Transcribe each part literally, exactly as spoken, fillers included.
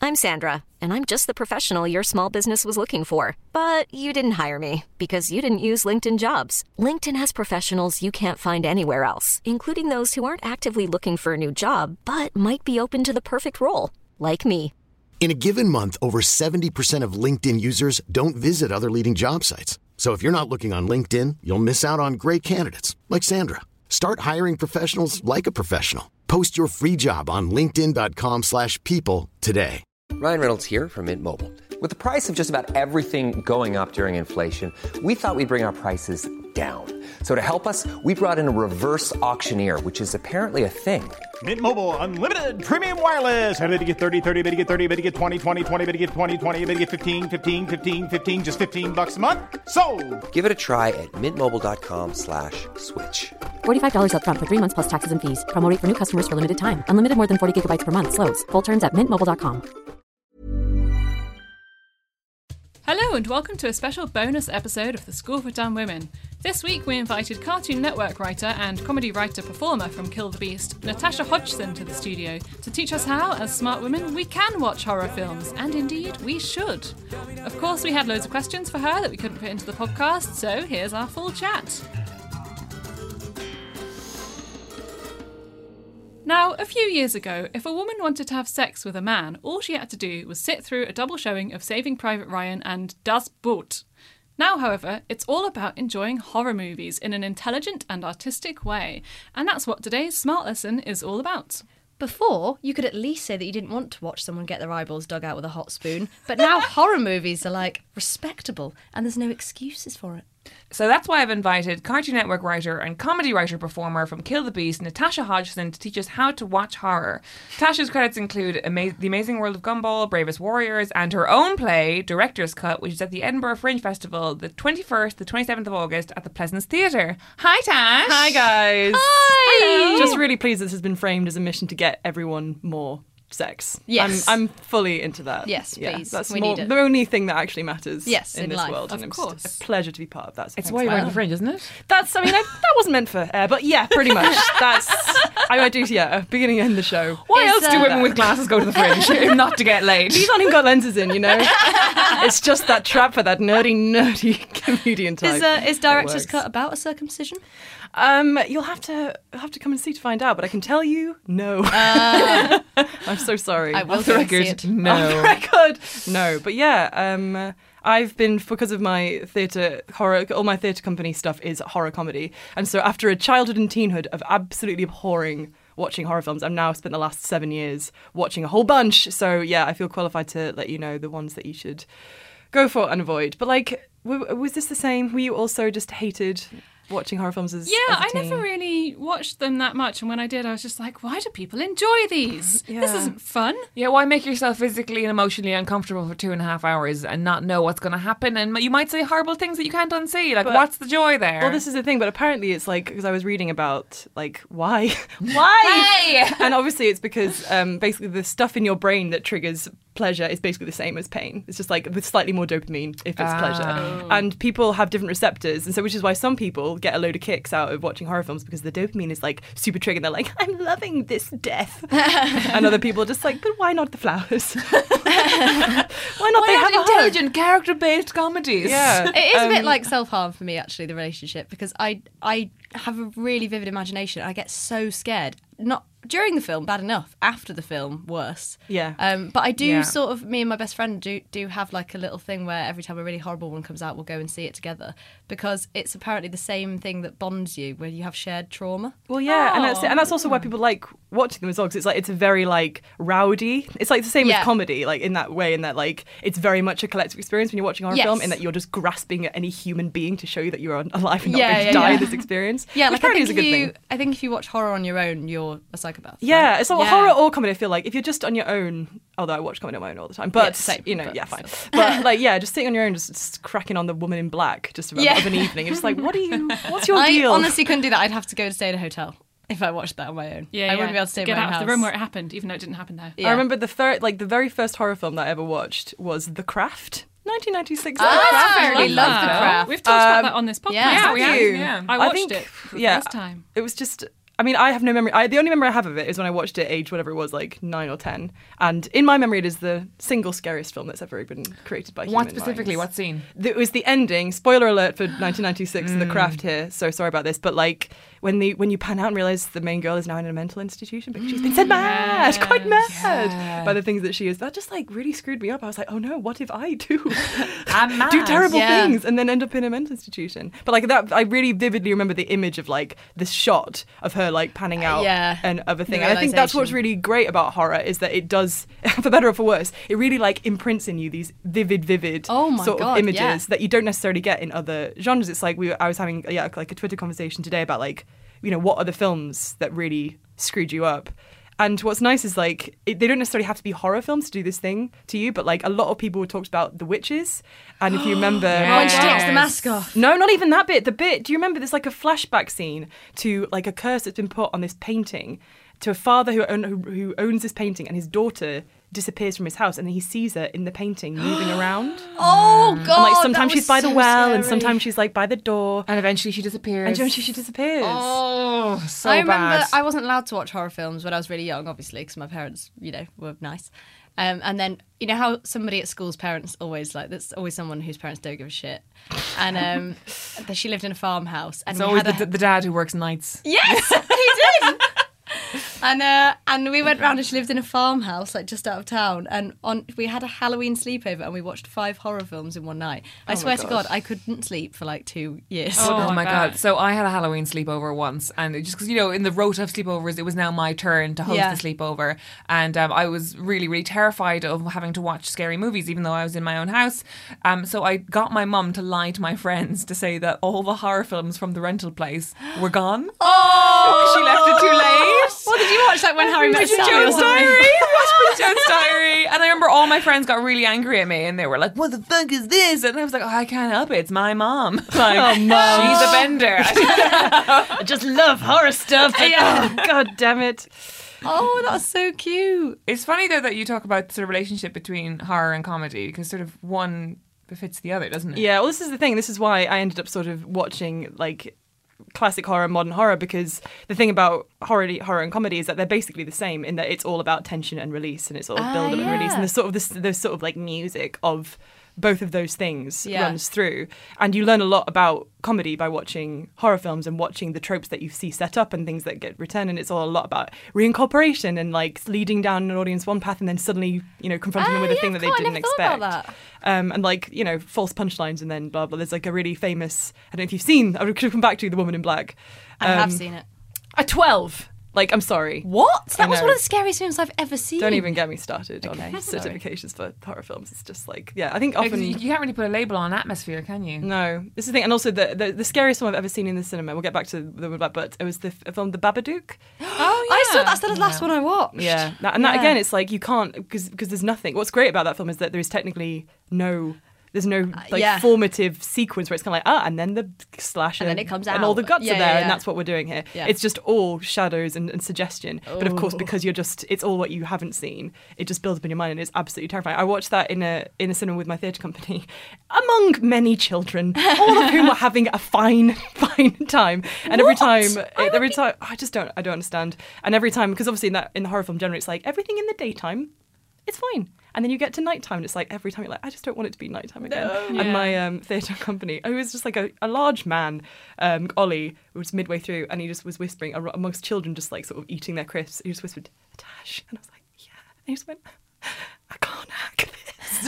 I'm Sandra, and I'm just the professional your small business was looking for. But you didn't hire me because you didn't use LinkedIn Jobs. LinkedIn has professionals you can't find anywhere else, including those who aren't actively looking for a new job, but might be open to the perfect role, like me. In a given month, over seventy percent of LinkedIn users don't visit other leading job sites. So if you're not looking on LinkedIn, you'll miss out on great candidates like Sandra. Start hiring professionals like a professional. Post your free job on linkedin dot com slash people today. Ryan Reynolds here from Mint Mobile. With the price of just about everything going up during inflation, we thought we'd bring our prices down. So to help us, we brought in a reverse auctioneer, which is apparently a thing. Mint Mobile Unlimited Premium Wireless. How to get thirty, thirty, how to get thirty, how to get twenty, twenty, twenty, how to get twenty, twenty, how to get fifteen, fifteen, fifteen, fifteen, just fifteen bucks a month? Sold! Give it a try at mintmobile.com slash switch. forty-five dollars up front for three months plus taxes and fees. Promo rate for new customers for limited time. Unlimited more than forty gigabytes per month. Slows full terms at mint mobile dot com. Hello and welcome to a special bonus episode of The School for Dumb Women. This week we invited Cartoon Network writer and comedy writer-performer from Kill the Beast, Natasha Hodgson, to the studio to teach us how, as smart women, we can watch horror films, and indeed we should. Of course, we had loads of questions for her that we couldn't put into the podcast, so here's our full chat. Now, a few years ago, if a woman wanted to have sex with a man, all she had to do was sit through a double showing of Saving Private Ryan and Das Boot. Now, however, it's all about enjoying horror movies in an intelligent and artistic way, and that's what today's Smart Lesson is all about. Before, you could at least say that you didn't want to watch someone get their eyeballs dug out with a hot spoon, but now horror movies are like respectable and there's no excuses for it. So that's why I've invited Cartoon Network writer and comedy writer-performer from Kill the Beast, Natasha Hodgson, to teach us how to watch horror. Tasha's credits include Ama- The Amazing World of Gumball, Bravest Warriors, and her own play, Director's Cut, which is at the Edinburgh Fringe Festival the twenty-first to the twenty-seventh of August at the Pleasance Theatre. Hi, Tash! Hi, guys! Hi! Hello. Just really pleased this has been framed as a mission to get everyone more sex. Yes. I'm, I'm fully into that. Yes, yeah, please. That's We more, need it. the only thing that actually matters Yes, in, in this life. world. Of and course. It's a pleasure to be part of that. So It's thanks why you're for on the that. Fringe, isn't it? That's, I mean, I, that wasn't meant for air, but yeah, pretty much. That's, I, I do, yeah, beginning and end the show. Why Is, else do uh, women with glasses go to the Fringe? If not to get laid. These aren't even got lenses in, you know? It's just that trap for that nerdy, nerdy comedian type. Is, uh, is It Director's works. Cut about a circumcision? Um, you'll have to you'll have to come and see to find out, but I can tell you, no. Uh, I'm so sorry. I will Off the go and see record, it. no. Off the record, no. But yeah, um, I've been, because of my theatre horror, all my theatre company stuff is horror comedy, and so after a childhood and teenhood of absolutely abhorring watching horror films, I've now spent the last seven years watching a whole bunch. So yeah, I feel qualified to let you know the ones that you should go for and avoid. But like, w- was this the same? Were you also just hated watching horror films as Yeah, as a I teen? never really watched them that much, and when I did, I was just like, why do people enjoy these? This Yeah. isn't fun. Yeah, why make yourself physically and emotionally uncomfortable for two and a half hours and not know what's going to happen? And you might say horrible things that you can't unsee. Like, But- what's the joy there? Well, this is the thing, but apparently it's like, because I was reading about, like, why? why? Hey! And obviously it's because um, basically the stuff in your brain that triggers pleasure is basically the same as pain. It's just like with slightly more dopamine if it's Oh. pleasure. And people have different receptors. And so, which is why some people get a load of kicks out of watching horror films because the dopamine is like super triggered. They're like, I'm loving this death. And other people are just like, but why not the flowers? why not Why they not have a hug? intelligent, character-based comedies? Yeah. It is a bit Um, like self-harm for me, actually, the relationship, because I I have a really vivid imagination. I get so scared. Not during the film, bad enough. After the film, worse. Yeah. Um, but I do Yeah. sort of, me and my best friend do do have like a little thing where every time a really horrible one comes out, we'll go and see it together, because it's apparently the same thing that bonds you, where you have shared trauma. Well, yeah, and that's and that's also why people like watching them as well, because it's like it's a very like rowdy. It's like the same Yeah. with comedy, like in that way, in that like it's very much a collective experience when you're watching a horror Yes. film, in that you're just grasping at any human being to show you that you're alive and not Yeah, going to yeah, die yeah. in this experience. Yeah, which like I apparently think, is a if good you, thing. I think if you watch horror on your own, you're a psychopath. Yeah, right? it's all Yeah. horror or comedy. I feel like if you're just on your own, although I watch comedy on my own all the time, but Yeah, same, you know, but yeah, fine. still. But like, yeah, just sitting on your own, just, just cracking on the Woman in Black, just of, Yeah. of an evening. It's just like, what are you? What's your I deal? honestly couldn't do that. I'd have to go and stay in a hotal if I watched that on my own. Yeah, I yeah. wouldn't be able to stay Get in my out own of house. the room where it happened, even though it didn't happen there. Yeah. I remember the third, like the very first horror film that I ever watched was The Craft, nineteen ninety-six. Ah, The Craft. I really love The Craft. We've talked about Um, that on this podcast. yeah, haven't we have, we? yeah. I I watched think- it for the yeah. first time. It was just, I mean, I have no memory. I, the only memory I have of it is when I watched it, age whatever it was, like nine or ten. And in my memory, it is the single scariest film that's ever been created by human What specifically? minds. What scene? It was the ending. Spoiler alert for nineteen ninety-six, The Craft here. So sorry about this, but like when the when you pan out and realize the main girl is now in a mental institution because she's been sent mad, Yeah. quite mad Yeah. by the things that she is. That just like really screwed me up. I was like, oh no, what if I do I'm mad. do terrible Yeah. things and then end up in a mental institution? But like that, I really vividly remember the image of like this shot of her like panning out yeah. and other thing. The And I think that's what's realisation. really great about horror is that it does, for better or for worse, it really like imprints in you these vivid, vivid Oh my sort God, of images yeah. that you don't necessarily get in other genres. It's like we, I was having yeah like a Twitter conversation today about like, you know, what are the films that really screwed you up? And what's nice is like it, they don't necessarily have to be horror films to do this thing to you, but like a lot of people talked about The Witches, and if you remember, When she takes the Yes. mask off. no, not even that bit. The bit. Do you remember? There's like a flashback scene to like a curse that's been put on this painting to a father who own, who, who owns this painting, and his daughter disappears from his house, and then he sees her in the painting moving around. Oh God! And like that sometimes she's was by the so well, and scary. sometimes she's like by the door, And eventually she disappears. and eventually she disappears. Oh, so I remember bad. I wasn't allowed to watch horror films when I was really young, obviously, because my parents, you know, were nice. Um, and then you know how somebody at school's parents always like there's always someone whose parents don't give a shit, and um, that she lived in a farmhouse, and It's we always had the, a, the dad who works nights. yes, he did. And uh, and we went round and she lived in a farmhouse like just out of town, and on we had a Halloween sleepover and we watched five horror films in one night. I swear to God, I couldn't sleep for like two years. Oh, Oh, my I god! bet. So I had a Halloween sleepover once, and it just because you know, in the rota of sleepovers, it was now my turn to host Yeah. the sleepover, and um, I was really, really terrified of having to watch scary movies, even though I was in my own house. Um, so I got my mum to lie to my friends to say that all the horror films from the rental place were gone. Oh, She left it too late. What did you watch? Like when Harry Met Bridget Sally or Jones' something? Diary. I watched Bridget Jones' Diary, and I remember all my friends got really angry at me, and they were like, "What the fuck is this?" And I was like, "Oh, I can't help it. It's my mom. Like, Oh, Mum. she's a bender." I just love horror stuff. but- oh, God damn it. Oh, that's so cute. It's funny though that you talk about the sort of relationship between horror and comedy, because sort of one befits the other, doesn't it? Yeah, well, this is the thing. This is why I ended up sort of watching like classic horror and modern horror, because the thing about horror horror and comedy is that they're basically the same in that it's all about tension and release, and it's all Ah, build up and release, yeah. and the sort of this the sort of like music of both of those things Yeah. runs through, and you learn a lot about comedy by watching horror films and watching the tropes that you see set up and things that get returned, and it's all a lot about reincorporation and like leading down an audience one path and then suddenly, you know, confronting them Ah, with a yeah, thing that they cool, I didn't never thought expect. about that. Um, and like, you know, false punchlines and then blah blah. There's like a really famous, I don't know if you've seen, I would come back to The Woman in Black. I have Um, seen it. At twelve. Like, I'm sorry. What? I That was know. one of the scariest films I've ever seen. Don't even get me started Okay, on sorry. certifications for horror films. It's just like, yeah, I think Because often. you, you can't really put a label on atmosphere, can you? No, this is the thing, and also the, the the scariest film I've ever seen in the cinema. We'll get back to the Black, but it was the f- film The Babadook. Oh I saw that's the last one I watched. Yeah, that, and that Yeah. again, it's like you can't because because there's nothing. What's great about that film is that there is technically no. There's no like yeah. formative sequence where it's kind of like ah, and then the slash, And then it comes and all the out. guts Yeah, are there, yeah, and yeah. that's what we're doing here. Yeah. It's just all shadows and, and suggestion, but of course Oh. because you're just it's all what you haven't seen. It just builds up in your mind, and it's absolutely terrifying. I watched that in a in a cinema with my theatre company, among many children, all of whom were having a fine fine time. And every What? time, I every would- time, I just don't I don't understand. And every time, because obviously in that in the horror film generally, it's like everything in the daytime, it's fine. And then you get to nighttime, and it's like every time you're like, I just don't want it to be nighttime again. Yeah. And my um, theatre company, who was just like a, a large man, um, Ollie, who was midway through, and he just was whispering ar- amongst children, just like sort of eating their crisps. He just whispered, "Tash," and I was like, "Yeah." And he just went, "I can't hack this."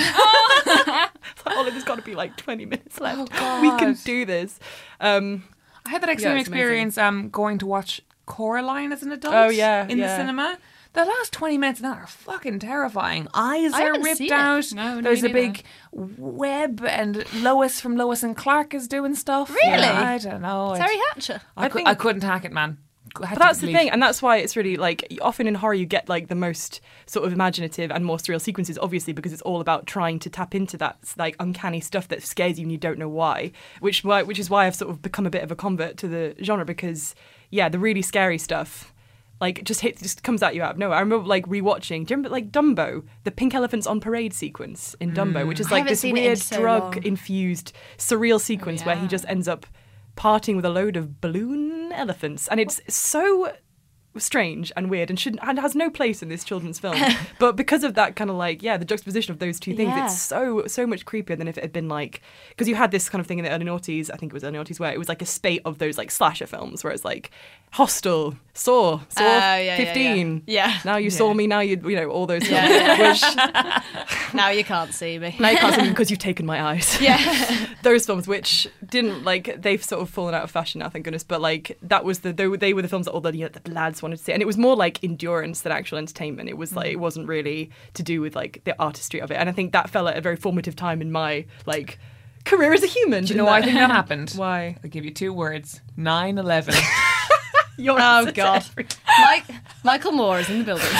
It's like, Ollie, there's got to be like twenty minutes left. Oh, we can God. do this. Um, I had that extreme it's amazing. experience um, going to watch Coraline as an adult. Oh, yeah, in yeah. the cinema. The last twenty minutes of that are fucking terrifying. Eyes I are haven't ripped seen it. out. No, no, There's me a big web, and Lois from Lois and Clark is doing stuff. Really? Yeah, I don't know. Terry It- Hatcher. I, I cou- think- I couldn't hack it, man. I had But to that's the leave. thing, and that's why it's really like often in horror you get like the most sort of imaginative and more surreal sequences, obviously because it's all about trying to tap into that like uncanny stuff that scares you and you don't know why. Which why which is why I've sort of become a bit of a convert to the genre, because yeah, the really scary stuff like just hit just comes at you out of nowhere. I remember like rewatching. Do you remember like Dumbo, the pink elephants on parade sequence in Dumbo, which is I like haven't this seen it in weird so drug long. infused surreal sequence where he yeah. just ends up partying with a load of balloon elephants, and it's so strange and weird and shouldn't and has no place in this children's film. But because of that kind of like yeah the juxtaposition of those two things, Yeah. it's so so much creepier than if it had been like, because you had this kind of thing in the early noughties, I think it was early noughties, where it was like a spate of those like slasher films where it's like Hostel, Saw, Saw Oh, yeah, yeah, fifteen, yeah. Yeah. Now You Saw Me, Now You you know all those films. Yeah, Which Now you can't see me. now you can't see me because you've taken my eyes. Yeah. Those films, which didn't like, they've sort of fallen out of fashion now, thank goodness. But like that was the they were, they were the films that all the, you know, the lads wanted to see, and it was more like endurance than actual entertainment. It was like it wasn't really to do with like the artistry of it, and I think that fell at a very formative time in my like career as a human. Do you know why I think that happened? Why? I'll give you two words. nine eleven. You're Oh such God. a- Mike, Michael Moore is in the building.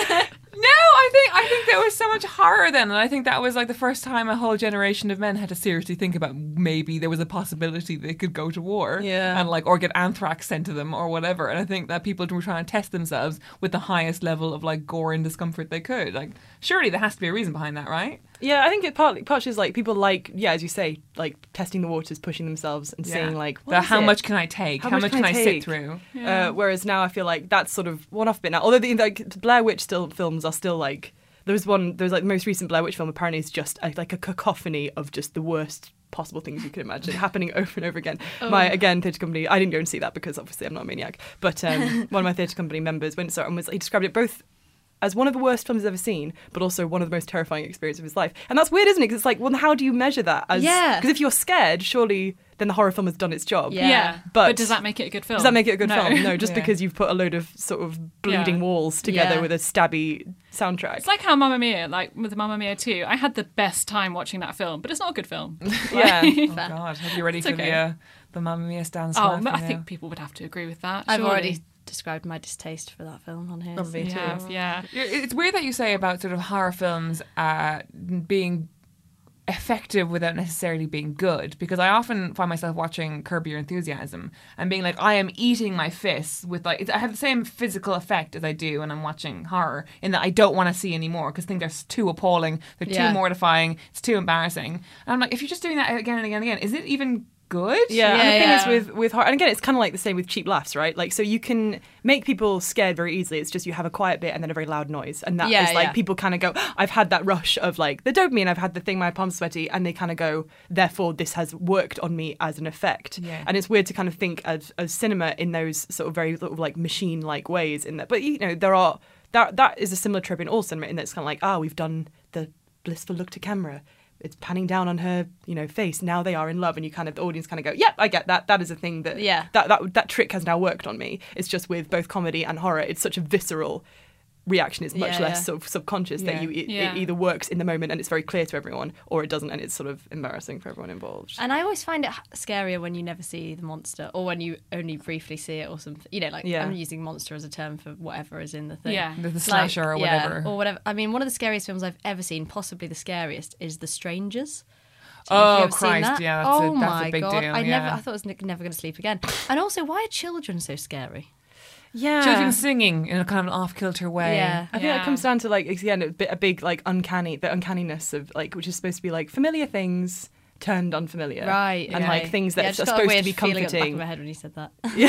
No, I think I think there was so much horror then, and I think that was like the first time a whole generation of men had to seriously think about maybe there was a possibility they could go to war, Yeah. and like or get anthrax sent to them or whatever. And I think that people were trying to test themselves with the highest level of like gore and discomfort they could. Like, surely there has to be a reason behind that, right? Yeah, I think it partly partly is like people like yeah, as you say, like testing the waters, pushing themselves, and Yeah. seeing like The what is how it? much can I take? How, much can I, sit take? through? Uh, whereas now I feel like that's sort of one off bit now. Although the like Blair Witch still films are still like there was one there was like the most recent Blair Witch film apparently is just a, like a cacophony of just the worst possible things you could imagine happening over and over again. My again theatre company, I didn't go and see that because obviously I'm not a maniac, but um, one of my theatre company members went and saw it and was he described it both as one of the worst films he's ever seen, but also one of the most terrifying experiences of his life. And that's weird, isn't it? Because it's like, well, how do you measure that? As, Yeah. Because if you're scared, surely then the horror film has done its job. Yeah. Yeah. But- But, does that make it a good film? Does that make it a good No. film? No, just Yeah. because you've put a load of sort of bleeding Yeah. walls together Yeah. with a stabby soundtrack. It's like how Mamma Mia, like with Mamma Mia two, I had the best time watching that film, but it's not a good film. yeah. Oh God, have you ready It's for okay. the uh, the Mamma Mia stand? Oh, I think people would have to agree with that. I've surely. already described my distaste for that film on here. Oh, me You too. have, yeah. It's weird that you say about sort of horror films uh, being effective without necessarily being good, because I often find myself watching Curb Your Enthusiasm and being like, I am eating my fists with like, it's, I have the same physical effect as I do when I'm watching horror, in that I don't want to see anymore because I think they're too appalling, they're Yeah. too mortifying, it's too embarrassing. And I'm like, if you're just doing that again and again and again, is it even good? Yeah, Yeah, and the thing yeah. is with with horror, and again, it's kind of like the same with cheap laughs, right? Like, so you can make people scared very easily. It's just you have a quiet bit and then a very loud noise, and that is Yeah, like yeah. people kind of go, "I've had that rush of like the dopamine. I've had the thing, my palms sweaty," and they kind of go, "Therefore, this has worked on me as an effect." Yeah. And it's weird to kind of think of, of cinema in those sort of very sort of like machine-like ways. In that, but you know, there are that that is a similar trope in all cinema, in that it's kind of like, ah, we've done the blissful look to camera. It's panning down on her, you know, face. Now they are in love, and you kind of the audience kind of go, "Yep, I get that. That is a thing that Yeah. that that that trick has now worked on me." It's just with both comedy and horror, it's such a visceral reaction. It's much Yeah, less yeah. sort of subconscious Yeah. that you it, Yeah. it either works in the moment and it's very clear to everyone, or it doesn't and it's sort of embarrassing for everyone involved. And I always find it h- scarier when you never see the monster, or when you only briefly see it, or something. You know, like Yeah. I'm using monster as a term for whatever is in the thing. Yeah. The, the Like, slasher or yeah, whatever. or whatever. I mean, one of the scariest films I've ever seen, possibly the scariest, is The Strangers. Do you know if Oh, you've ever seen Christ, that? yeah, that's a- oh that's a my big God. deal, I yeah. never, I thought I was ne- never going to sleep again. And also, why are children so scary? yeah, Children singing in a kind of an off-kilter way. Yeah. I think Yeah. that comes down to like again a bit a big like uncanny the uncanniness of like which is supposed to be like familiar things turned unfamiliar, Right. And okay. like things that yeah, I are just got a supposed weird to be feeling at the back comforting. of my head when you said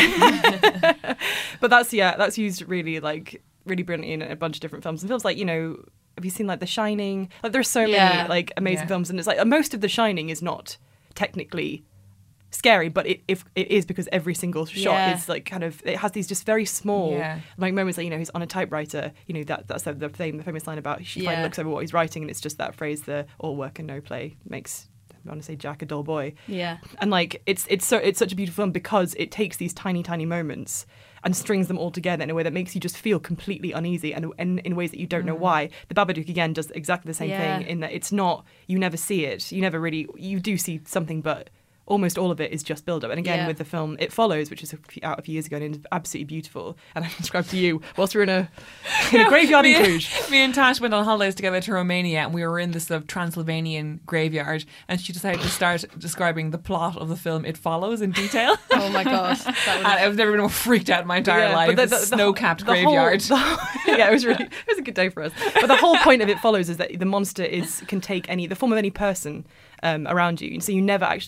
that. But that's yeah, that's used really like really brilliantly in a bunch of different films. And films like, you know, have you seen like The Shining? Like there's so Yeah. many like amazing Yeah. films, and it's like most of The Shining is not technically scary, but it if it is because every single shot Yeah. is like kind of it has these just very small Yeah. like moments like, you know, he's on a typewriter, you know, that that's the, the, fame, the famous line about she finally Yeah. looks over what he's writing, and it's just that phrase, the all work and no play makes I want to say Jack a dull boy. Yeah. And like it's it's so it's such a beautiful film because it takes these tiny tiny moments and strings them all together in a way that makes you just feel completely uneasy, and, and in ways that you don't know why. The Babadook again does exactly the same Yeah. thing, in that it's not, you never see it, you never really, you do see something, but almost all of it is just build up. And again, Yeah. with the film It Follows, which is a few, out a few years ago and it's absolutely beautiful, and I described to you whilst we were in a in a graveyard in me, Cluj. me and Tash went on holidays together to Romania, and we were in this sort of Transylvanian graveyard, and she decided to start describing the plot of the film It Follows in detail. Oh my God. That would And I've never been more freaked out in my entire Yeah, life. but the- This the- the whole- snow-capped the whole- graveyard. the whole- yeah, it was really it was a good day for us. But the whole point of It Follows is that the monster is can take any the form of any person um, around you, so you never actually see it. It's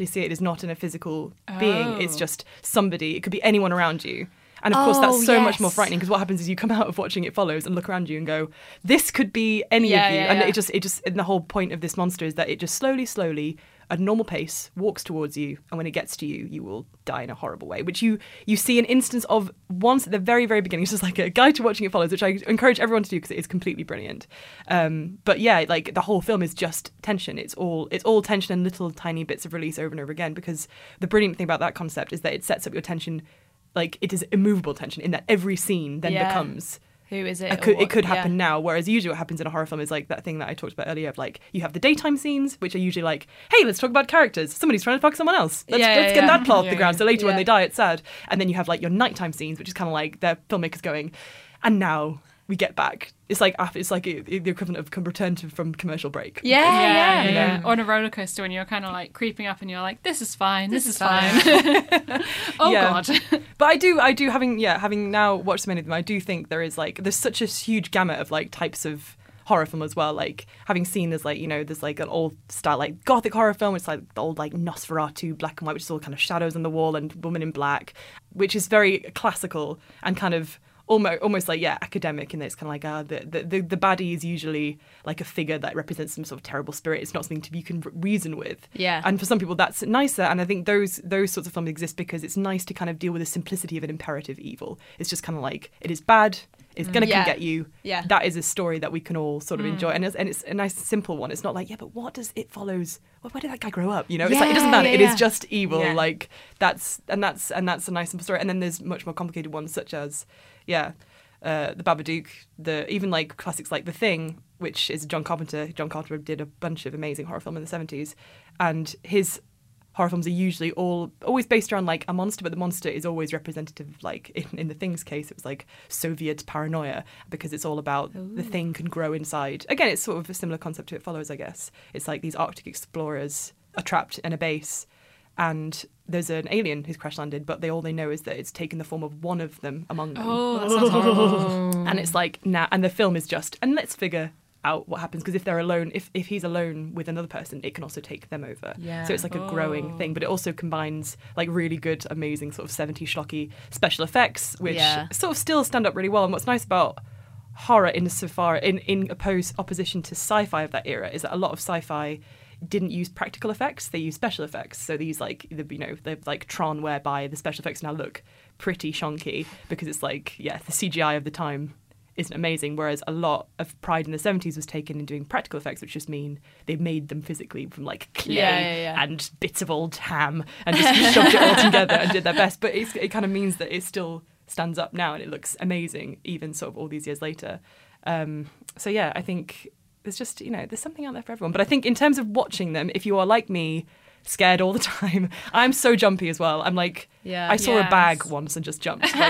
not in a physical being. It's Oh. just somebody. It could be anyone around you. And of course, Oh, that's so much more yes. frightening because what happens is you come out of watching It Follows and look around you and go, this could be any Yeah, of you. yeah, and yeah. it just, it just, and the whole point of this monster is that it just slowly, slowly, at a normal pace, walks towards you. And when it gets to you, you will die in a horrible way, which you, you see an instance of once at the very, very beginning. It's just like a guide to watching It Follows, which I encourage everyone to do because it is completely brilliant. Um, but yeah, like the whole film is just tension. It's all, it's all tension and little tiny bits of release over and over again, because the brilliant thing about that concept is that it sets up your tension. Like, it is immovable tension in that every scene then Yeah. becomes... Who is it? It or could, what- it could happen yeah. now, whereas usually what happens in a horror film is like that thing that I talked about earlier of like, you have the daytime scenes, which are usually like, hey, let's talk about characters. Somebody's trying to fuck someone else. Let's, Yeah, let's yeah, get yeah. that plot off Yeah, the ground. So later when yeah. they die, it's sad. And then you have like your nighttime scenes, which is kind of like the filmmakers going, and now we get back. It's like after, it's like the equivalent of come return to from commercial break. Yeah, Yeah, yeah. yeah, yeah. know? On a roller coaster when you're kind of like creeping up and you're like, this is fine, this, This is is fine. Oh Yeah. God. But I do, I do having, yeah, having now watched so many of them, I do think there is like, there's such a huge gamut of like types of horror film as well. Like having seen there's like, you know, there's like an old style like gothic horror film, it's like the old like Nosferatu black and white, which is all kind of shadows on the wall and woman in black, which is very classical and kind of almost almost like yeah academic in that it's kind of like uh, the, the the the baddie is usually like a figure that represents some sort of terrible spirit. It's not something to be, you can reason with. Yeah. And for some people that's nicer, and I think those those sorts of films exist because it's nice to kind of deal with the simplicity of an imperative evil. It's just kind of like it is bad, it's gonna Yeah. come get you. Yeah. That is a story that we can all sort of enjoy, and it's, and it's a nice simple one. It's not like yeah but what does It Follows, well, where did that guy grow up, you know? It's like it doesn't Yeah, matter. yeah, It is yeah. just evil. Yeah. Like that's and that's and that's a nice simple story. And then there's much more complicated ones such as yeah uh, the Babadook, the even like classics like The Thing, which is John Carpenter. John Carpenter did a bunch of amazing horror film in the seventies, and his horror films are usually all always based around like a monster, but the monster is always representative. Like in, in The Thing's case, it was like Soviet paranoia, because it's all about the thing can grow inside. Again, it's sort of a similar concept to It Follows, I guess. It's like these Arctic explorers are trapped in a base, and there's an alien who's crash landed, but they all they know is that it's taken the form of one of them among them. Oh, that sounds horrible. And it's like now, and the film is just, and let's figure out what happens, because if they're alone, if if he's alone with another person, it can also take them over. Yeah. So it's like a growing thing, but it also combines like really good, amazing sort of seventies schlocky special effects, which Yeah. sort of still stand up really well. And what's nice about horror in so far in in oppose opposition to sci-fi of that era is that a lot of sci-fi didn't use practical effects, they used special effects. So these like the you know the like Tron, whereby the special effects now look pretty shonky because it's like yeah the C G I of the time isn't amazing, whereas a lot of pride in the seventies was taken in doing practical effects, which just mean they made them physically from like clay Yeah, yeah, yeah. and bits of old ham and just shoved it all together and did their best. But it's, it kind of means that it still stands up now and it looks amazing even sort of all these years later. Um, so yeah, I think there's just, you know, there's something out there for everyone. But I think in terms of watching them, if you are like me, scared all the time, I'm so jumpy as well. I'm like, Yeah. I saw Yes. a bag once and just jumped. Like,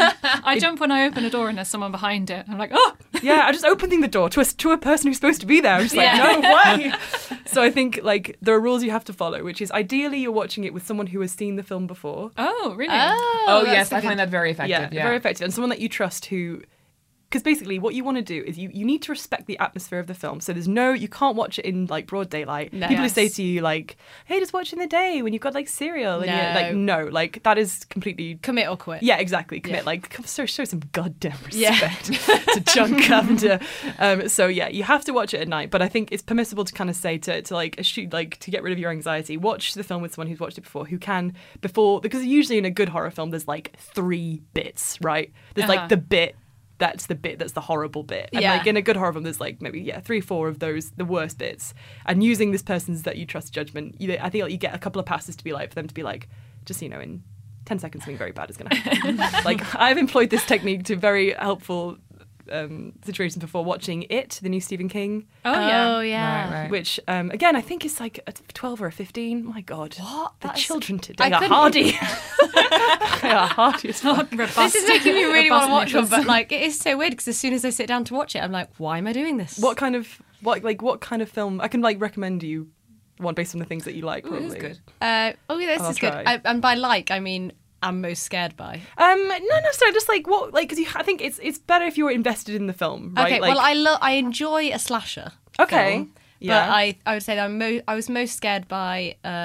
I jump when I open a door and there's someone behind it. I'm like, oh, yeah, I just opening the door to a, to a person who's supposed to be there. I'm just like, no way. So I think like there are rules you have to follow, which is ideally you're watching it with someone who has seen the film before. oh, really? Oh, Oh, that's yes, a I good- find that very effective. Yeah, very effective. And someone that you trust who... Because basically what you want to do is you, you need to respect the atmosphere of the film. So there's no... You can't watch it in, like, broad daylight. No. People Yes. who say to you, like, hey, just watch in the day when you've got, like, cereal. And No. you're like, no. Like, that is completely... Commit or quit. Yeah, exactly. Commit. Yeah. Like, come- show, show some goddamn Yeah. respect to John Carpenter. Um, so yeah, you have to watch it at night. But I think it's permissible to kind of say to to like shoot like to get rid of your anxiety. Watch the film with someone who's watched it before, who can before because usually in a good horror film there's like three bits, right? There's Uh-huh. like the bit. That's the bit that's the horrible bit. And Yeah. like in a good horror film, there's like maybe, yeah, three, four of those, the worst bits. And using this person's that you trust judgment, you, I think like, you get a couple of passes to be like, for them to be like, just, you know, in ten seconds, something very bad is going to happen. Like, I've employed this technique to very helpful um, situations before watching It, the new Stephen King, Oh, yeah. Oh, yeah. Right, right. which, um, again, I think is like a twelve or a fifteen. My God. What? The That is- children today I are couldn't- hardy. They are hardy as fuck. This is making me really want to watch one, Robust but like it is so weird because as soon as I sit down to watch it, I'm like, why am I doing this? What kind of what like what kind of film? I can like recommend you one based on the things that you like. Ooh, Probably this is good. Uh, oh, yeah, this I'll is good. try. I, and by like, I mean I'm most scared by. Um, no, no, sorry, just like what, like, because I think it's it's better if you're invested in the film, right? Okay, like, well, I lo- I enjoy a slasher. Okay, film, yeah. But I, I would say that I'm mo- I was most scared by uh,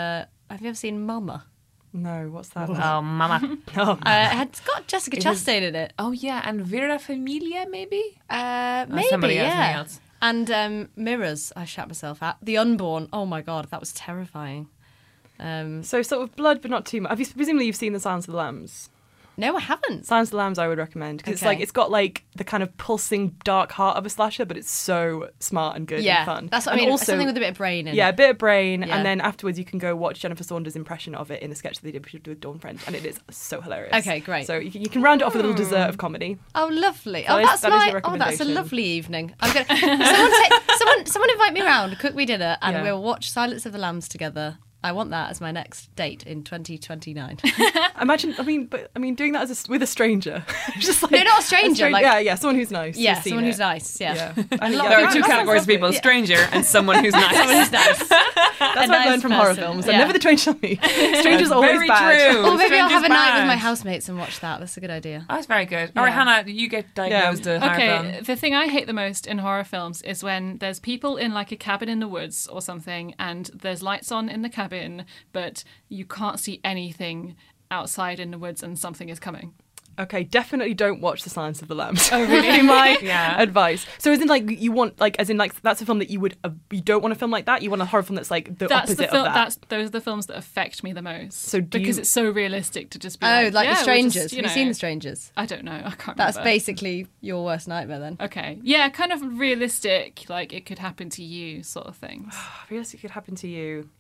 have you ever seen Mama? No, what's that? Oh, mama. Oh, Uh, it's got Jessica It is- Chastain in it. Oh, yeah, and Vera Familia, maybe? Uh, Oh, maybe, somebody else, yeah. somebody else. And um, Mirrors, I shat myself at. The Unborn, oh my god, that was terrifying. Um, so sort of blood, but not too much. Have you presumably you've seen The Silence of the Lambs? no, I haven't. Silence of the Lambs I would recommend because it's Okay. like it's got like the kind of pulsing dark heart of a slasher, but it's so smart and good Yeah, and fun. that's what And I mean. Also, Something with a bit of brain in yeah, a it. bit of brain, Yeah. and then afterwards you can go watch Jennifer Saunders' impression of it in the sketch that they did with Dawn French, and it is so hilarious. Okay, great. So you can, you can round it off with a little dessert of comedy. Oh, lovely. That oh, is- that's that is my. your Oh, that's a recommendation. lovely evening. I'm gonna. someone, take, someone, someone invite me round, cook me dinner, and Yeah. we'll watch Silence of the Lambs together. I want that as my next date in twenty twenty-nine. Imagine, I mean, but I mean, doing that as a, with a stranger, just like No, not a stranger, like- yeah, yeah, someone who's nice. yeah, who's seen someone it. who's nice. Yeah. Yeah, I think, lot yeah, There of are two that categories of sounds people, lovely. stranger and someone who's nice. Someone who's nice. That's what I've nice learned from horror person, films. yeah. And never the twain shall meet. Strangers always Very bad. true. Or maybe I'll Stranger's have a night with bad. my housemates and watch that. That's a good idea. Oh, that's very good. All right, Yeah. Hannah, you get diagnosed a horror Okay, film. the thing I hate the most in horror films is when there's people in like a cabin in the woods or something, and there's lights on in the cabin, but you can't see anything outside in the woods, and something is coming. Okay, definitely don't watch The Silence of the Lambs. Oh, really? My Yeah. advice. So, as in, like, you want, like, as in, like, that's a film that you would, uh, you don't want a film like that. You want a horror film that's like the That's opposite the film. of that. That's those are the films that affect me the most. So do because you- it's so realistic to just be Oh, like, like yeah, The we'll Strangers. just, you Have you know, seen The Strangers? I don't know. I can't. That's remember. basically your worst nightmare then. Okay. Yeah, kind of realistic. Like it could happen to you, sort of things. Realistic could happen to you.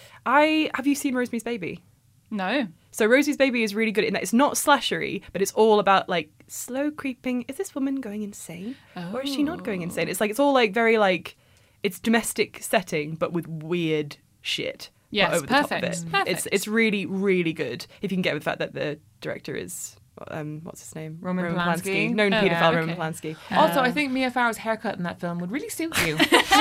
I have you seen Rosemary's Baby? No. So Rosemary's Baby is really good in that it's not slashery, but it's all about like slow creeping. Is this woman going insane, or is she not going insane? It's like it's all like very like it's domestic setting, but with weird shit. put Yes, over the top of perfect, it. perfect. It's it's really really good if you can get with the fact that the director is um what's his name Roman Polanski? known Oh, paedophile yeah, Roman okay. Polanski. Also, I think Mia Farrow's haircut in that film would really suit you.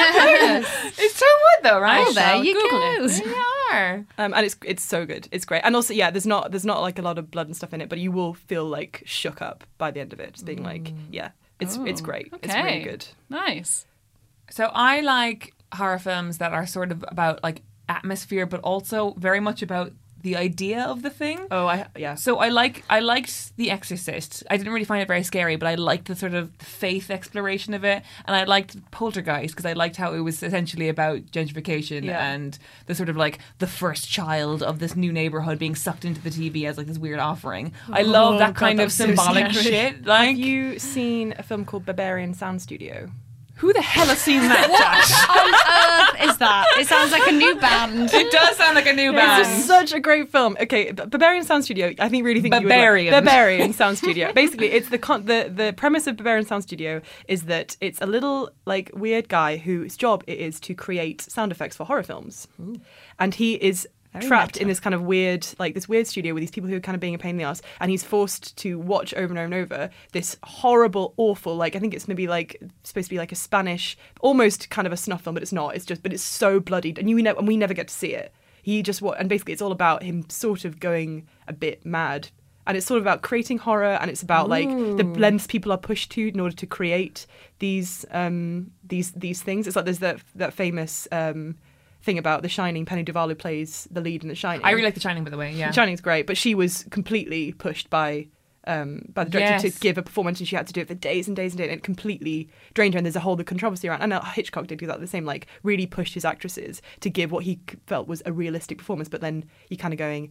It so would, though, right? Oh, there shall you Google go. it. There you are. Um, and it's it's so good. It's great. And also, yeah, there's not there's not like a lot of blood and stuff in it, but you will feel like shook up by the end of it, just being like, yeah, it's it's Oh, great. It's really okay. good. Nice. So I like horror films that are sort of about like atmosphere, but also very much about the idea of the thing. Oh, I yeah. So I like I liked The Exorcist. I didn't really find it very scary, but I liked the sort of faith exploration of it, and I liked Poltergeist because I liked how it was essentially about gentrification Yeah. and the sort of like the first child of this new neighborhood being sucked into the T V as like this weird offering. I love that God, kind that of was so symbolic scary. shit. Like, Have you seen a film called Barbarian Sound Studio? who the hell has seen that, Josh? On earth is that? It sounds like a new band. It does sound like a new band. It's such a great film. Okay, B- Barbarian Sound Studio. I think really think Barbarian. you would like Barbarian Sound Studio. Basically, it's the con- the the premise of Barbarian Sound Studio is that it's a little like weird guy whose job it is to create sound effects for horror films, and he is. Trapped in this kind of weird, like this weird studio with these people who are kind of being a pain in the ass, and he's forced to watch over and over and over this horrible, awful, like I think it's maybe like supposed to be like a Spanish, almost kind of a snuff film, but it's not. It's just, but it's so bloodied, and you ne- and we never get to see it. He just what, and basically it's all about him sort of going a bit mad, and it's sort of about creating horror, and it's about like the lengths people are pushed to in order to create these um these these things. It's like there's that that famous um. thing about The Shining. Penny Duval who plays the lead in The Shining. I really like The Shining, by the way. Yeah, The Shining's great, but she was completely pushed by um, by the director Yes. to give a performance, and she had to do it for days and days and days, and it completely drained her. And there's a whole the controversy around. And uh, Hitchcock did do that the same, like really pushed his actresses to give what he c- felt was a realistic performance. But then you kind of going,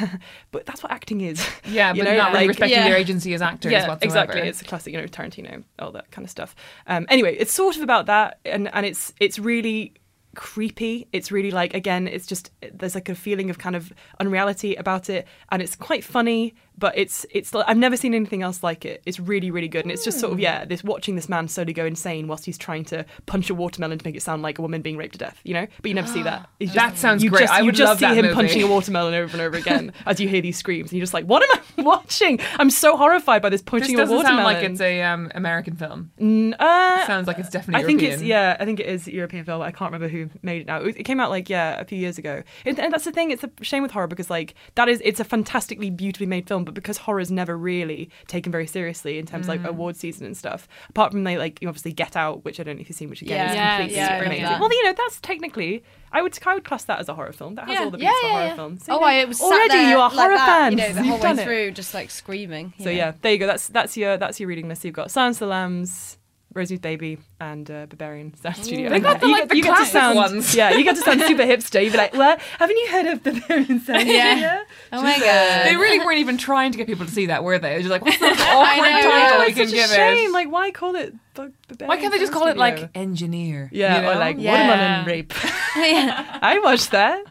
but that's what acting is. yeah, You but know, not really like- respecting yeah. their agency as actors Yeah, whatsoever. exactly. It's a classic, you know, Tarantino, all that kind of stuff. Um, anyway, it's sort of about that, and and it's it's really creepy. It's really like, again, it's just there's like a feeling of kind of unreality about it, and it's quite funny, but it's it's like, I've never seen anything else like it. It's really really good, and it's just sort of yeah, this watching this man slowly go insane whilst he's trying to punch a watermelon to make it sound like a woman being raped to death, you know. But you never see that. He's just, That sounds you great. Just, I you would just love see that him movie. punching a watermelon over and over again as you hear these screams, and you're just like, what am I watching? I'm so horrified by this This punching of a doesn't watermelon. sound like it's a um, American film. N- uh, Sounds like it's definitely I think European. it's yeah. I think it is a European film. I can't remember who made it now. It, was- it came out like yeah a few years ago. It, and that's the thing. It's a shame with horror because like that is it's a fantastically beautifully made film, film, but because horror's never really taken very seriously in terms of like award season and stuff. Apart from they like you obviously Get Out, which I don't know if you've seen, which again Yeah. is Yeah, completely yeah, I love amazing. that. Well, you know, that's technically I would I would class that as a horror film. That has Yeah. all the beats Yeah, for yeah, horror yeah. films. So, Oh, you know, I was sat already there you are like horror that, fans. You know, the You've whole done way it. through, just like screaming. So yeah, there you go. That's that's your that's your reading list. You've got Silence of the Lambs, Rosie's Baby, and uh, Barbarian Sound Studio. They got the, you like, get, the you get to classic sound, ones. Yeah, you get to sound super hipster. You'd be like, "What? Haven't you heard of Barbarian Sound Yeah. Studio?" Oh my god. They really weren't even trying to get people to see that, were they? It was just like, what's the most I awkward know, title yeah. we It's can such a give shame. it? Like, why call it Barbarian Why can't they just Sound call it like Studio? engineer? Yeah, you know? or like Yeah. watermelon rape? Yeah. I watched that.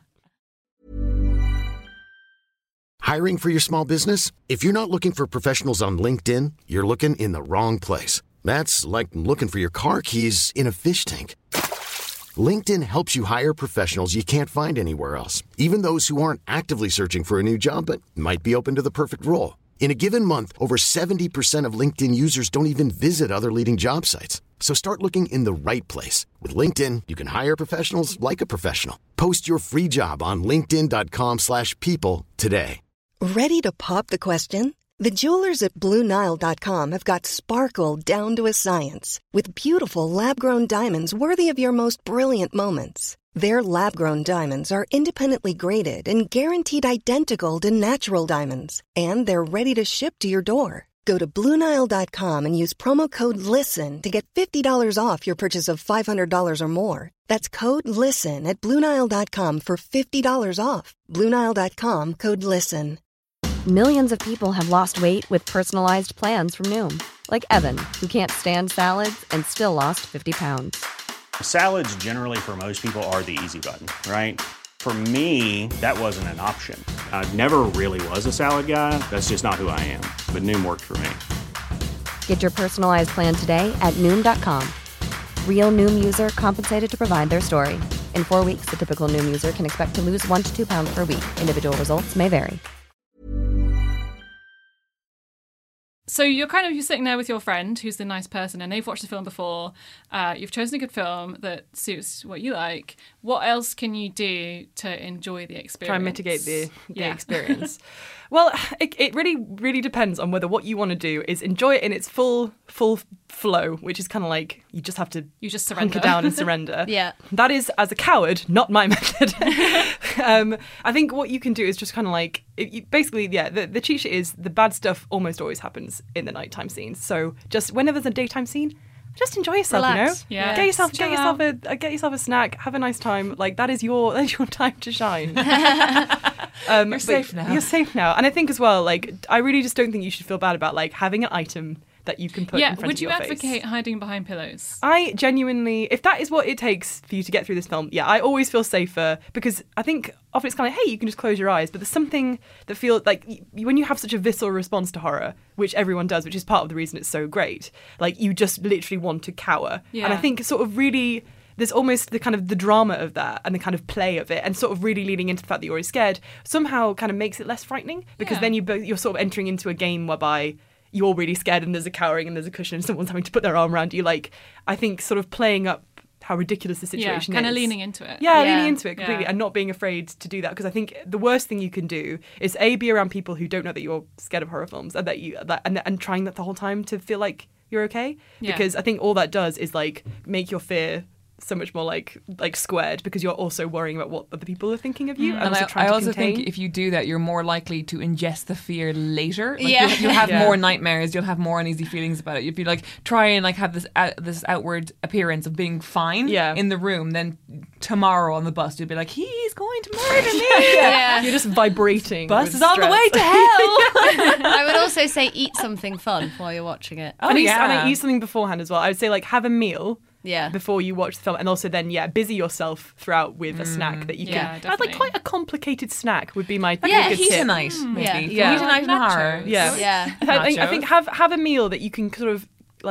Hiring for your small business? If you're not looking for professionals on LinkedIn, you're looking in the wrong place. That's like looking for your car keys in a fish tank. LinkedIn helps you hire professionals you can't find anywhere else, even those who aren't actively searching for a new job but might be open to the perfect role. In a given month, over seventy percent of LinkedIn users don't even visit other leading job sites. So start looking in the right place. With LinkedIn, you can hire professionals like a professional. Post your free job on linkedin.com slash people today. Ready to pop the question? The jewelers at Blue Nile dot com have got sparkle down to a science with beautiful lab-grown diamonds worthy of your most brilliant moments. Their lab-grown diamonds are independently graded and guaranteed identical to natural diamonds, and they're ready to ship to your door. Go to Blue Nile dot com and use promo code LISTEN to get fifty dollars off your purchase of five hundred dollars or more. That's code LISTEN at Blue Nile dot com for fifty dollars off. Blue Nile dot com, code LISTEN. Millions of people have lost weight with personalized plans from Noom. Like Evan, who can't stand salads and still lost fifty pounds. Salads generally for most people are the easy button, right? For me, that wasn't an option. I never really was a salad guy. That's just not who I am. But Noom worked for me. Get your personalized plan today at Noom dot com. Real Noom user compensated to provide their story. In four weeks, the typical Noom user can expect to lose one to two pounds per week. Individual results may vary. So you're kind of you're sitting there with your friend who's the nice person, and they've watched the film before. Uh, you've chosen a good film that suits what you like. What else can you do to enjoy the experience? Try and mitigate the, the Yeah. experience. Well, it, it really, really depends on whether what you want to do is enjoy it in its full, full flow, which is kind of like you just have to You just hunker surrender. down and surrender. Yeah. That is, as a coward, not my method. um, I think what you can do is just kind of like, it, you, basically, yeah, the, the cheat sheet is the bad stuff almost always happens in the nighttime scenes. So just whenever there's a daytime scene, just enjoy yourself, Relax. you know? Yeah. Get yourself, Chill get yourself a, uh, get yourself a snack, have a nice time. Like that is your, that is your time to shine. Um, You're but safe now. You're safe now. And I think as well, like, I really just don't think you should feel bad about, like, having an item that you can put Yeah, in front would of you your advocate face. hiding behind pillows? I genuinely, if that is what it takes for you to get through this film, yeah, I always feel safer because I think often it's kind of like, hey, you can just close your eyes. But there's something that feels like y- when you have such a visceral response to horror, which everyone does, which is part of the reason it's so great, like you just literally want to cower. Yeah. And I think sort of really, there's almost the kind of the drama of that and the kind of play of it and sort of really leading into the fact that you're already scared somehow kind of makes it less frightening because Yeah. then you, bo- you're sort of entering into a game whereby you're really scared and there's a cowering and there's a cushion and someone's having to put their arm around you. Like, I think sort of playing up how ridiculous the Yeah, situation kind is. of leaning into it. Yeah, Yeah. leaning into it completely Yeah. and not being afraid to do that because I think the worst thing you can do is A, be around people who don't know that you're scared of horror films and that you that, and, and trying that the whole time to feel like you're okay. Yeah. Because I think all that does is like make your fear so much more like like squared because you're also worrying about what other people are thinking of you and, And also I, trying I to also contain. think if you do that, you're more likely to ingest the fear later. Like Yeah. you'll, you'll have Yeah. more nightmares. You'll have more uneasy feelings about it. You'd be like try and like have this out, this outward appearance of being fine Yeah. in the room. Then tomorrow on the bus, you'd be like, he's going to murder me. Yeah. You're just vibrating. Bus with is on the stress. way to hell. I would also say eat something fun while you're watching it. Oh and, eat, yeah. and I eat something beforehand as well. I would say like have a meal Yeah. before you watch the film, and also then yeah, busy yourself throughout with a snack that you Yeah, can. I'd like definitely. quite a complicated snack would be my Yeah, good Heat tip. a night, maybe. Yeah. Yeah. Heat a night in Nachos. horror. Yeah. Yeah. I think, I Nachos. think have have a meal that you can sort of like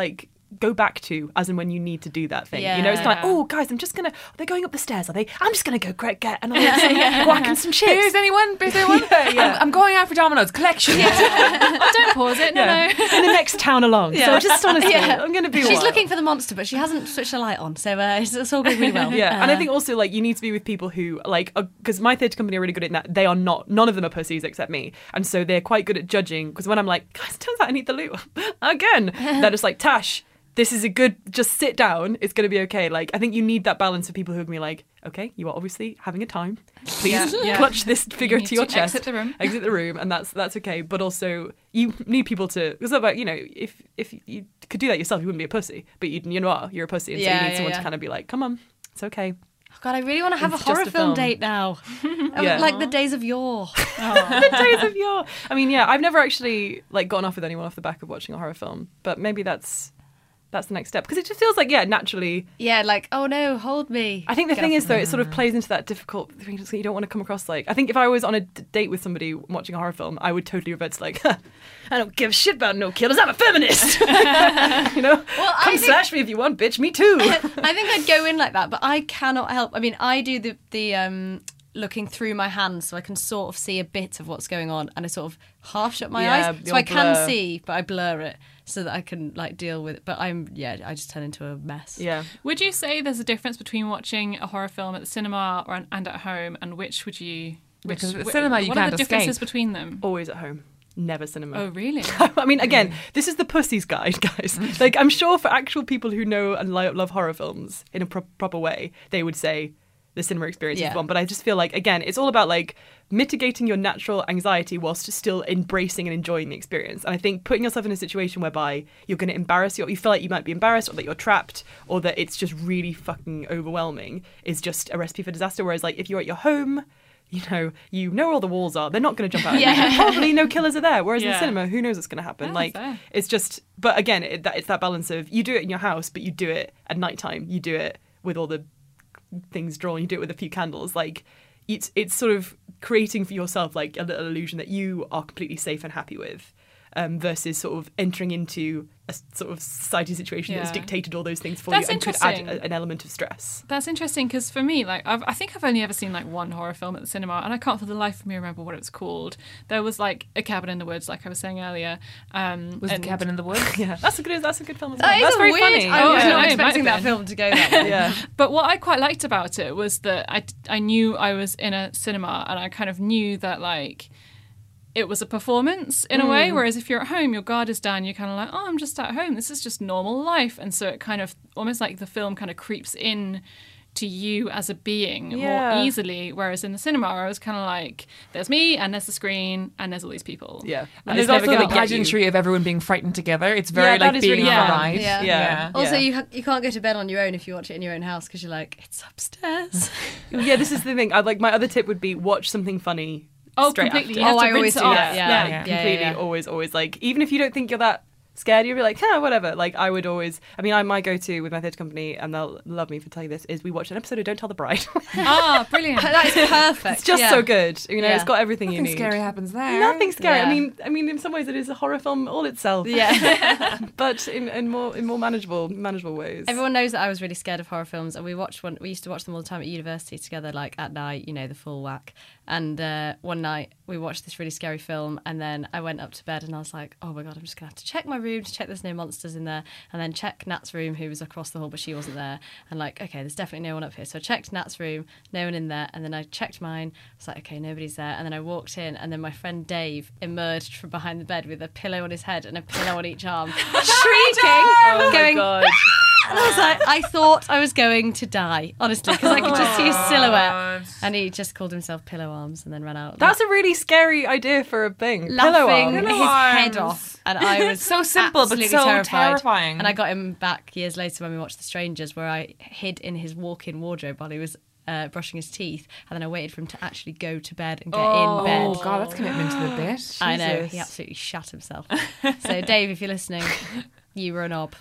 go back to as and when you need to do that thing. You know, it's Yeah. like, oh, guys, I'm just gonna. Are they going up the stairs? Are they? I'm just gonna go get get and I'll some guac and some chips. Here's anyone? Here's anyone? Yeah, yeah. I'm, I'm going out for Domino's collection. Oh, don't pause it. No, Yeah. no. In the next town along. So just honestly, Yeah. I'm going to be a She's while. looking for the monster, but she hasn't switched the light on, so uh, it's, it's all going really well. Yeah, and I Uh, think also like you need to be with people who like because my theatre company are really good at that. They are not. None of them are pussies except me, and so they're quite good at judging. Because when I'm like, guys, turns out I need the loo again, they're just like, Tash, this is a good. Just sit down. It's going to be okay. Like I think you need that balance of people who can be like, okay, you are obviously having a time. Please Yeah, yeah. clutch this figure need to your to chest. exit the room. Exit the room, and that's that's okay. But also, you need people to. It's about you know, if if you could do that yourself, you wouldn't be a pussy. But you you know, you're a pussy, and so Yeah, you need yeah, someone yeah. to kind of be like, come on, it's okay. Oh God, I really want to have It's a horror just a film, film. date now. Oh, Yeah. Like the days of yore. The days of yore. I mean, yeah, I've never actually like gotten off with anyone off the back of watching a horror film, but maybe that's that's the next step because it just feels like yeah, naturally. Yeah, like, oh no, hold me. I think the Get thing off is though, it sort of plays into that difficult thing. Just, you don't want to come across like. I think if I was on a d- date with somebody watching a horror film, I would totally revert to like, I don't give a shit about no killers. I'm a feminist. You know, Well, I come think- slash me if you want, bitch. Me too. I think I'd go in like that, but I cannot help. I mean, I do the the um, looking through my hands so I can sort of see a bit of what's going on, and I sort of half shut my Yeah, eyes so you'll I can blur. see, but I blur it so that I can like deal with it. But I'm yeah, I just turn into a mess. Yeah. Would you say there's a difference between watching a horror film at the cinema or and at home, and which would you? Which, Because at the wh- cinema you what are can't the differences escape. between them? Always at home. Never cinema. Oh, really? I mean, again, this is the pussy's guide, guys. Like, I'm sure for actual people who know and li- love horror films in a pro- proper way, they would say the cinema experience Yeah. is one. But I just feel like, again, it's all about like mitigating your natural anxiety whilst still embracing and enjoying the experience. And I think putting yourself in a situation whereby you're going to embarrass you, or you feel like you might be embarrassed, or that you're trapped, or that it's just really fucking overwhelming, is just a recipe for disaster. Whereas, like, if you're at your home, you know, you know where all the walls are. They're not going to jump out. At Yeah. you. Probably no killers are there. Whereas in Yeah. cinema, who knows what's going to happen? Yeah, like, fair. it's just. But again, it, that, it's that balance of you do it in your house, but you do it at nighttime. You do it with all the things drawn. You do it with a few candles. Like, it's it's sort of creating for yourself like a little illusion that you are completely safe and happy with. Um, versus sort of entering into a s- sort of society situation that's Yeah. dictated all those things for That's you and could add interesting. a, an element of stress. That's interesting because for me, like, I've, I think I've only ever seen like one horror film at the cinema, and I can't for the life of me remember what it was called. There was like A Cabin in the Woods, like I was saying earlier. Um, Was the and- Cabin in the Woods? Yeah, that's a good. That's a good film as well. That is That's a very weird. funny. I was Oh, not yeah, it might expecting have that been. film to go that way. Yeah. But what I quite liked about it was that I, I knew I was in a cinema, and I kind of knew that like it was a performance in a way, whereas if you're at home, your guard is down, you're kind of like, oh, I'm just at home, this is just normal life. And so it kind of almost like the film kind of creeps in to you as a being Yeah. more easily, whereas in the cinema I was kind of like, there's me and there's the screen and there's all these people. Yeah, And it's there's never also the gonna get you. pageantry of everyone being frightened together. It's very Yeah, that like is being really on a fun. ride. Yeah. Yeah. Also, Yeah. you ha- you can't go to bed on your own if you watch it in your own house because you're like, it's upstairs. Yeah, this is the thing. I'd like my other tip would be watch something funny. Oh, straight completely. After. You have Oh, to I always rinse it do off. that, yeah. yeah. Yeah. completely, yeah, yeah. always, always like even if you don't think you're that scared, you'll be like, yeah, whatever. Like I would always. I mean, I my go-to with my theatre company, and they'll love me for telling you this, is we watch an episode of Don't Tell the Bride. Ah, brilliant. That is perfect. It's just yeah. so good. You know, Yeah. it's got everything you Nothing need. scary happens there. Nothing scary. Yeah. I mean, I mean, in some ways, it is a horror film all itself. Yeah. but in, in more in more manageable manageable ways. Everyone knows that I was really scared of horror films, and we watched one. We used to watch them all the time at university together, like at night, you know, the full whack. And uh, one night we watched this really scary film, and then I went up to bed and I was like, oh my god, I'm just gonna have to check my room to check there's no monsters in there, and then check Nat's room, who was across the hall, but she wasn't there. And like, okay, there's definitely no one up here. So I checked Nat's room, no one in there, and then I checked mine. I was like, okay, nobody's there. And then I walked in, and then my friend Dave emerged from behind the bed with a pillow on his head and a pillow on each arm, shrieking, oh going. my god. And I was like, I thought I was going to die, honestly, because I could just see his silhouette. And he just called himself Pillow Arms and then ran out. That's a really scary idea for a thing. Pillow laughing arms. his head off. And I was So simple, but absolutely so terrified. terrifying. And I got him back years later when we watched The Strangers, where I hid in his walk-in wardrobe while he was uh, brushing his teeth. And then I waited for him to actually go to bed and get in bed. Oh god, that's commitment to the bit. I know, Jesus. he absolutely shat himself. So, Dave, if you're listening, you were a knob.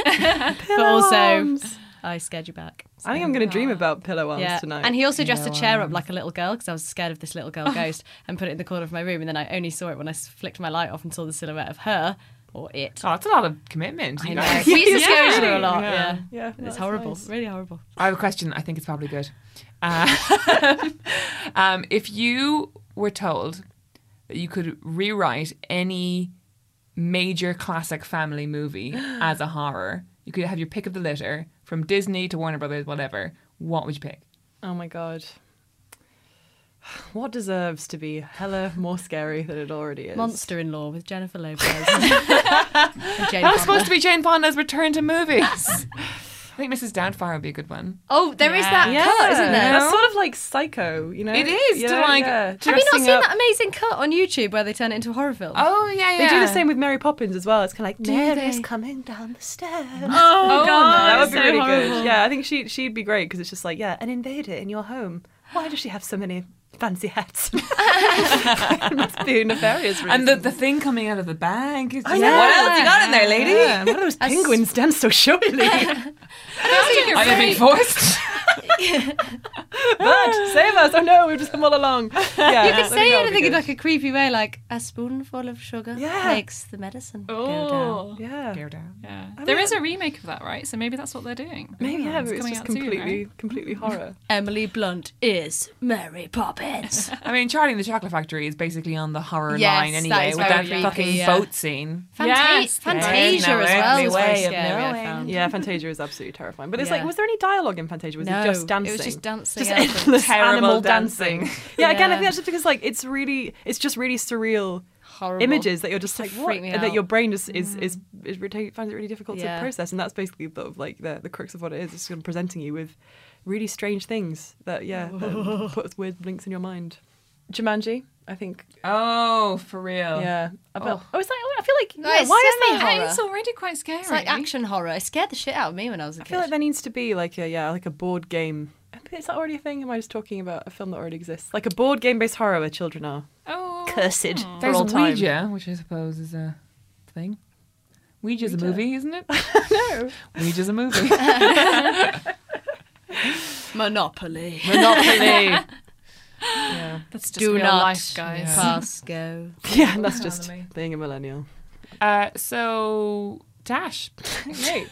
But also, arms. I scared you back. I think I'm going to dream about pillow arms Yeah, tonight. and he also dressed a chair up like a little girl because I was scared of this little girl ghost and put it in the corner of my room. And then I only saw it when I flicked my light off and saw the silhouette of her or It. Oh, it's a lot of commitment. You I know. guys. We used to Yeah. go through a lot. Yeah. Yeah, Yeah, it's that's horrible. nice. Really horrible. I have a question. I think it's probably good. Uh, um, if you were told that you could rewrite any major classic family movie as a horror, you could have your pick of the litter from Disney to Warner Brothers, whatever. What would you pick? Oh my god. What deserves to be hella more scary than it already is? Monster-in-Law with Jennifer Lopez. And Jane That was supposed Fonda. to be Jane Fonda's return to movies. I think Missus Doubtfire would be a good one. Oh, there is that Yeah, cut, isn't there? That's sort of like Psycho, you know? It is, Yeah, to like- yeah. Have you not Dressing seen up. that amazing cut on YouTube where they turn it into a horror film? Oh, yeah, yeah. They do the same with Mary Poppins as well. It's kind of like, Do Mary's they? coming down the stairs. Oh, God, that would be so really horrible. good. Yeah, I think she, she'd be great because it's just like, yeah, an invader in your home. Why does she have so many fancy hats? It must be nefarious reasons. And the, the thing coming out of the bag. Is just, I know. What else you got in there, lady? Yeah, what are those penguins dance so showily? Are they being forced? But save us! Oh no, we've just come all along. Yeah, You I could think say that would anything be in good. like a creepy way, like a spoonful of sugar Yeah. makes the medicine go down. Oh. Yeah. Go down. Yeah. I There mean- is a remake of that, right? So maybe that's what they're doing. Maybe yeah, but it's coming just out soon, completely, right? completely horror. Emily Blunt is Mary Poppins. I mean, Charlie and the Chocolate Factory is basically on the horror Yes, line that anyway, is with very that creepy, fucking yeah. boat scene. Fanta- Yes, Fantasia there's no as well earthly was very way of scary, I knowing. found. Yeah, Fantasia is absolutely terrifying. But it's Yeah. like, was there any dialogue in Fantasia? Was No, it just dancing? it was just dancing Just elephants. endless Terrible animal dancing. dancing. Yeah, again, I Yeah. think that's just because like it's really, it's just really surreal Horrible. images that you're just To like, freak what? me And that out. your brain just is is, is really, finds it really difficult Yeah. to process, and that's basically the, like the the crux of what it is. It's kind of presenting you with really strange things that yeah that puts weird blinks in your mind. Jumanji, I think. Oh, for real. Yeah. About, Oh. oh, it's like I feel like No, yeah, it's why is that? semi-horror. It's already quite scary. It's like action horror. It scared the shit out of me when I was a I kid. feel like there needs to be like a yeah like a board game. Is that already a thing? Am I just talking about a film that already exists? Like a board game based horror where children are Oh. cursed for There's all time. Ouija, which I suppose is a thing. Ouija's Ouija. a movie, isn't it? No. Ouija's a movie. Monopoly. Monopoly. yeah. That's just Do real not life, guys. pass go. Yeah, and that's just Monopoly. being a millennial. Uh, so, Tash. Great.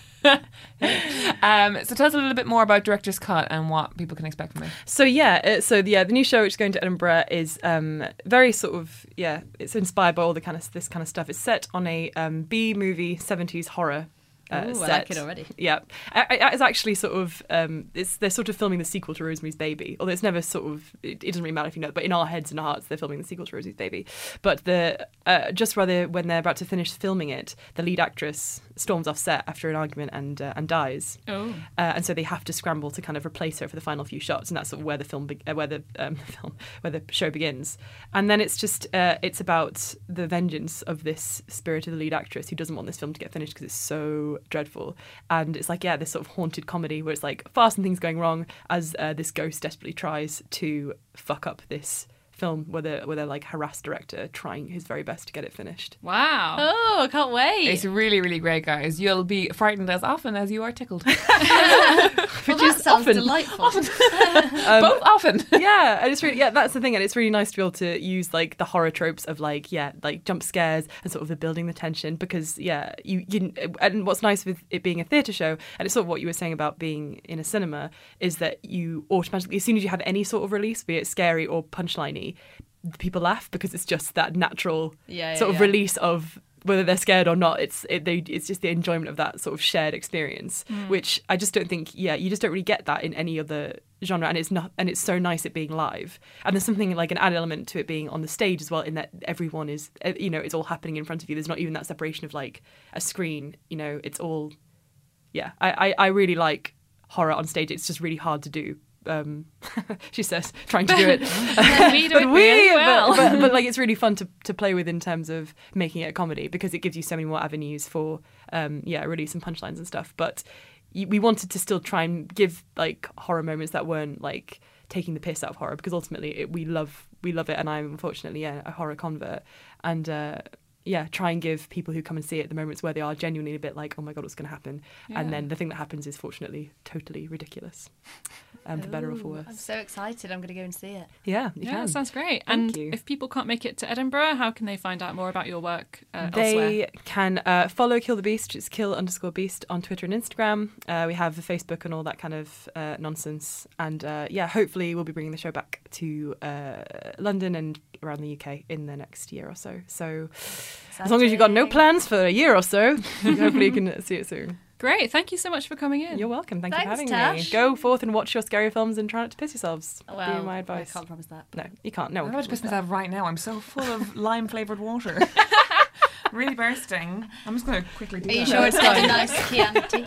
um, so tell us a little bit more about Director's Cut and what people can expect from it. So yeah, uh, so yeah, the new show which is going to Edinburgh is um, very sort of yeah, it's inspired by all the kind of this kind of stuff. It's set on a um, B movie seventies horror. Uh, Ooh, I set. like it already. Yeah, I, I, it's actually sort of um, it's they're sort of filming the sequel to Rosemary's Baby, although it's never sort of it, it doesn't really matter if you know it, but in our heads and our hearts they're filming the sequel to Rosemary's Baby. But the uh, just rather when they're about to finish filming it, the lead actress storms off set after an argument and uh, and dies. Oh. Uh, and so they have to scramble to kind of replace her for the final few shots, and that's sort of where the film, be- uh, where the um, film, where the show begins. And then it's just, uh, it's about the vengeance of this spirited lead actress who doesn't want this film to get finished because it's so dreadful. And it's like, yeah, this sort of haunted comedy where it's like fast and things going wrong as uh, this ghost desperately tries to fuck up this film with a with a like harassed director trying his very best to get it finished. Wow. Oh, I can't wait. It's really, really great, guys. You'll be frightened as often as you are tickled. well, that sounds often- delightful. Um, Both often. yeah, and it's really yeah, that's the thing, and it's really nice to be able to use like the horror tropes of like yeah, like jump scares and sort of the building the tension because yeah, you you and what's nice with it being a theatre show, and it's sort of what you were saying about being in a cinema is that you automatically as soon as you have any sort of release, be it scary or punchliney, people laugh because it's just that natural Yeah, yeah, sort of yeah. release of whether they're scared or not. It's it, they, it's just the enjoyment of that sort of shared experience, which I just don't think. Yeah, you just don't really get that in any other genre, and it's not. And it's so nice it being live. And there's something like an added element to it being on the stage as well, in that everyone is, uh, you know, it's all happening in front of you. There's not even that separation of like a screen. You know, it's all. Yeah, I I, I really like horror on stage. It's just really hard to do. Um, she says, trying to do it. We do but it we, really but- well. but, but like it's really fun to, to play with in terms of making it a comedy because it gives you so many more avenues for um, yeah, really some punchlines and stuff. But y- we wanted to still try and give like horror moments that weren't like taking the piss out of horror because ultimately it, we love we love it, and I'm unfortunately yeah, a horror convert and. Uh, yeah, try and give people who come and see it the moments where they are genuinely a bit like, oh my God, what's going to happen? Yeah. And then the thing that happens is fortunately totally ridiculous, um, for better or for Ooh, worse. I'm so excited. I'm going to go and see it. Yeah, you yeah, can. that sounds great. Thank and you. if people can't make it to Edinburgh, how can they find out more about your work uh, They elsewhere? can uh, follow Kill the Beast. It's kill underscore beast on Twitter and Instagram. Uh, we have the Facebook and all that kind of uh, nonsense. And uh, yeah, hopefully we'll be bringing the show back to uh, London and around the U K in the next year or so. So as long as you've got no plans for a year or so, hopefully you can see it soon. Great. Thank you so much for coming in. You're welcome. Thank Thanks, you for having Tash. me. Go forth and watch your scary films and try not to piss yourselves. Would Well, be my advice. I can't promise that. No, you can't. No I'm one about can to piss promise that. myself right now. I'm so full of lime flavoured water. Really bursting. I'm just going to quickly do Are you that. sure it's got a nice Chianti?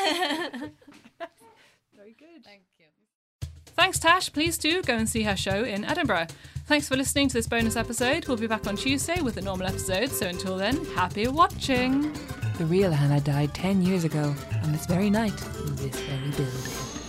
Very good. Thank you. Thanks, Tash. Please do go and see her show in Edinburgh. Thanks for listening to this bonus episode. We'll be back on Tuesday with a normal episode. So until then, happy watching. The real Hannah died ten years ago on this very night in this very building.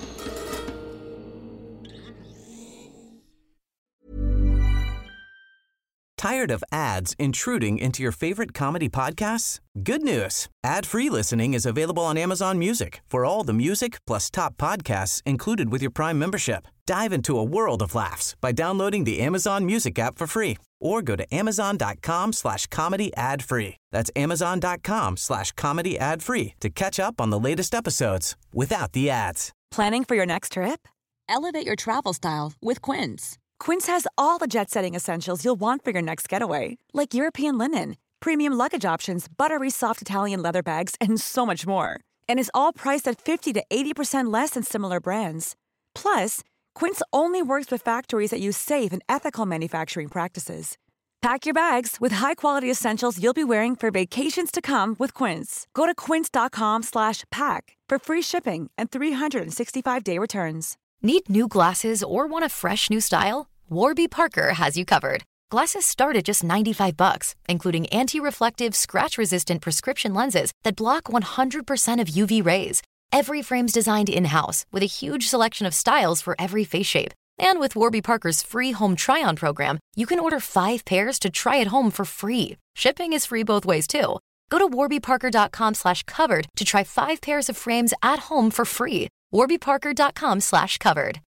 Tired of ads intruding into your favorite comedy podcasts? Good news. Ad-free listening is available on Amazon Music for all the music plus top podcasts included with your Prime membership. Dive into a world of laughs by downloading the Amazon Music app for free or go to amazon.com slash comedy ad free. That's amazon.com slash comedy ad free to catch up on the latest episodes without the ads. Planning for your next trip? Elevate your travel style with Quince. Quince has all the jet-setting essentials you'll want for your next getaway, like European linen, premium luggage options, buttery soft Italian leather bags, and so much more. And is all priced at fifty to eighty percent less than similar brands. Plus, Quince only works with factories that use safe and ethical manufacturing practices. Pack your bags with high-quality essentials you'll be wearing for vacations to come with Quince. Go to quince.com slash pack for free shipping and three sixty-five day returns. Need new glasses or want a fresh new style? Warby Parker has you covered. Glasses start at just ninety-five bucks, including anti-reflective, scratch-resistant prescription lenses that block one hundred percent of U V rays. Every frame's designed in-house with a huge selection of styles for every face shape. And with Warby Parker's free home try-on program, you can order five pairs to try at home for free. Shipping is free both ways, too. Go to warbyparker.com slash covered to try five pairs of frames at home for free. warbyparker.com slash covered.